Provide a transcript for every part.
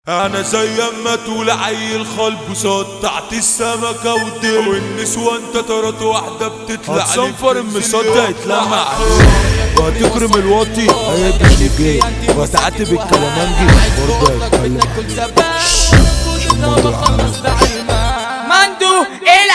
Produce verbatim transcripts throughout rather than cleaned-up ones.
انا زي ما تقول عيل خلب صدعت السمكة والدل والنسوان تترات واحدة بتطلع هتصنفر المصدع يتلمع وهتكرم الواطي هيبقى اللي جاي وهتعاتب الكلامنجي برضه هيتكلم مندو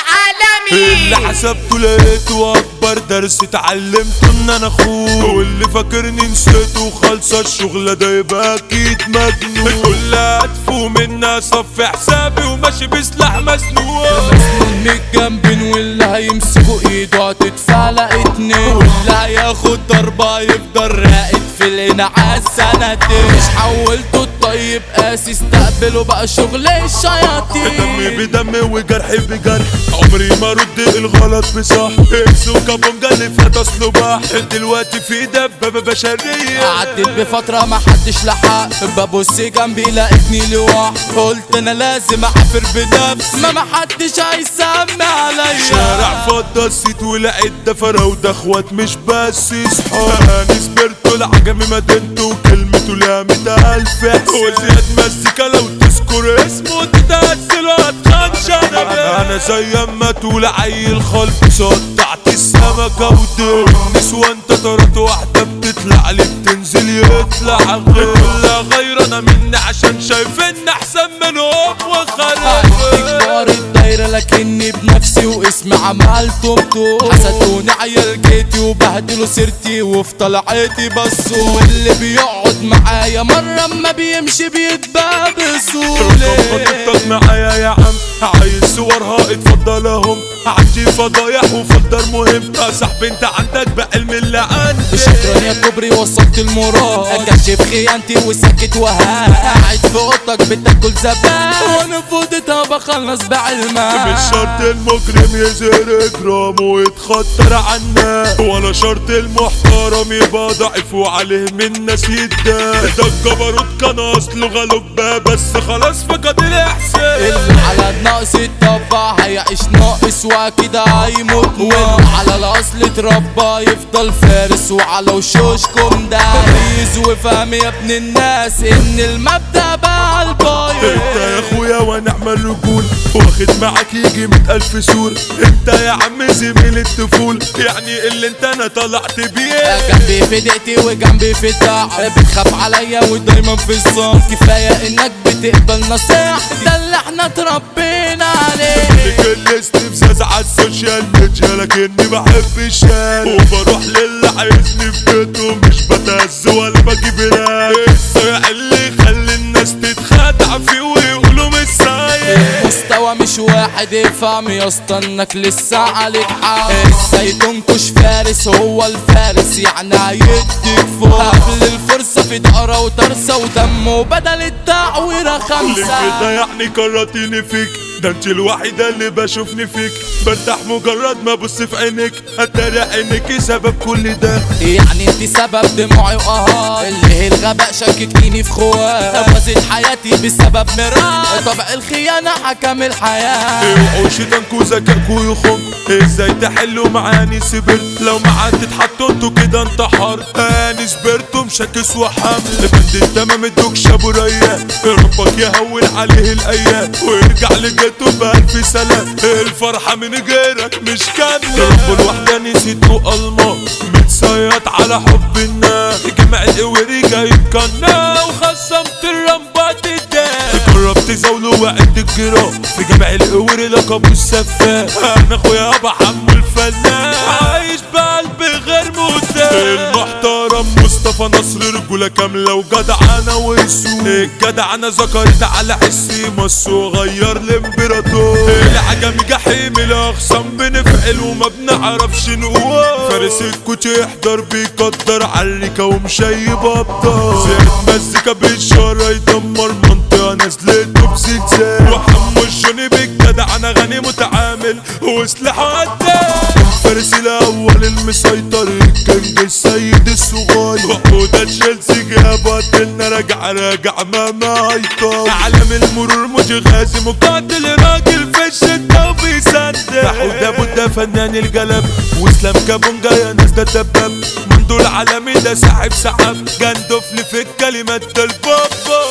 العالمي اللي حسبته لقيته اكبر درس اتعلمته ان انا اخوه واللي فاكرني نسيته خالصة الشغلة ده يبقى اكيد مجنون كل هدفه منا صف حسابي وماشي بسلاح مسنون مسنون من الجنبين واللي هيمسكوا ايده هتتفلق اتنين واللي هياخد ضربة يفضل راقد في الانعاش سنتين مش حولته الطيب قاسي استقبله بقى شغل الشياطين دمي بدمي وجرحي بجرح عمري ما رد الغلط بصح انسوا كابونجا اللي فات اصله بح دلوقتي في دبابة بشرية عدت بفترة ما حدش لحق ببص جنبي لقيتني لوحدي قلت انا لازم اعافر بنفسي ما محدش هيسمي عليا شارع فضى السيت ولقيت ده فراودة اخوات مش بس صحاب انا سبرتو العجمي مدينته وكلمته ليها مية الف احساس وزياد مزيكا لو تذكر اسمه تتأثل وهتخنش انا انا زي ما تقول عيل خلب صدعت السمكة ودل نسوان تترات واحدة بتطلع لي بتنزل يطلع غير كلها غير انا مني عشان شايف ان احسن منهم وخلاص كبار الدايرة لكني بنفسي واسمي عملته بطول حسدوني عيال جيتي وبهدلوا سيرتي وفي طلعتي بصوا واللي بيقعد معايا مرة اما بيمشي بيتباع بسهولة خطيبتك معايا يا عم عايز صورها اتفضلهم عندي فضايح وفضل مهم يا صاحبي انت عندك بعلم اللي عندي شكرا يا كوبري وصلت المراد اكشف خيانتي وسكت وهان قاعد في اوضتك بتاكل زبان وانا فوضتها بخلص بعلمها مش شرط المجرم يزهر اجرامه ويتخطر عنا ولا شرط المحترم يبقى ضعيف وعليه من ناس يتدان ده الجبروت كان اصله غلبة بس خلاص فقد الاحساس اللي على النقص اتطبع هيعيش ناقص وكده هيموت واللي على الاصل اتربى يفضل فارس وعلى وشوشكم ده تمييز وفهم يا ابن الناس ان المبدأ بقى البايظ انت يا اخويا ونعمل رجول واخد معاك يجي مئة الف سور انت يا عم زميل الطفول يعني اللي انت انا طلعت بيه جنبي في دقتي وجنبي في الدعم بتخاف عليا ودايما في الصام كفاية انك بتقبل نصيحتي ده اللي احنا اتربينا عليه كلستني بزاز على السوشيال ميديا لكني بحب الشارع وبروح للي عايزني في بيته مش بتهز ولا بجيب راي الصيع اللي يخلي الناس تتخدع فيه ويقولوا مش سايق مستوى مش واحد افهم يا اسطى انك لسه عليك حق ازاي تنكش فارس هو الفارس يعني هيديك فوق قبل الفرصة في دقرة وترسة ودمه بدل التعويرة خمسة كده يعني كرهتيني فيك ده انت الوحيدة اللي بشوفني فيك برتاح مجرد ما ابص في عينك اتاري عينك سبب كل ده يعني انت سبب دموعي وقهار اللي هي الغباء شككتيني في خوات بوظت حياتي بسبب مرار طبع الخيانة حكم الحياة اوعوا شيطانكوا ذكاءكوا يخونكوا ازاي تحلوا معاني سبرت لو معاك تتحطوا انتوا كده انتحار انا سبرتوا مشاكس وحمل بند التمام ادوك ابو ريان ربك يهون عليه الايام ويرجع لجيته بألف سلام الفرحة من غيرك مش كاملة رب الوحدة نسيته الماس متصيط على حب الناس جمع القوري جايب كنا وخصمت الرمبات الدان جربت زاوله وعد الجيران في جمع القوري لقبه السفاح انا اخويا ابو حمو الفنان عايش بقلب غير متان المحترم مصطفى نصر رجولة كاملة وجدعنة وسوق الجدعنة ذكرت على حسي مصو غير الامبراطور العجمي جحيم الاخصام بنفعل وما بنعرفش نقول فارس الكوتش يحضر بيقدر عالريكة ومشيب ابطال زيت مزيكا بالشارع يدمر منطقة نزلته بزلزال وحمو الجوني بالجدعنة غني متعامل وسلاحه قدام فارس الاول المسيطر الكنج السيد الصغير وده تشيلسي جابت لنا راجع راجع ما ما يطول عالم المرور متغازي مقاتل راجل في الشتا وبيصدق حوده بوده فنان القلم واسلام كابونجا يا ناس ده دباب مندول عالمي ده ساحب سحاب جندفل في الكلمات ده البابا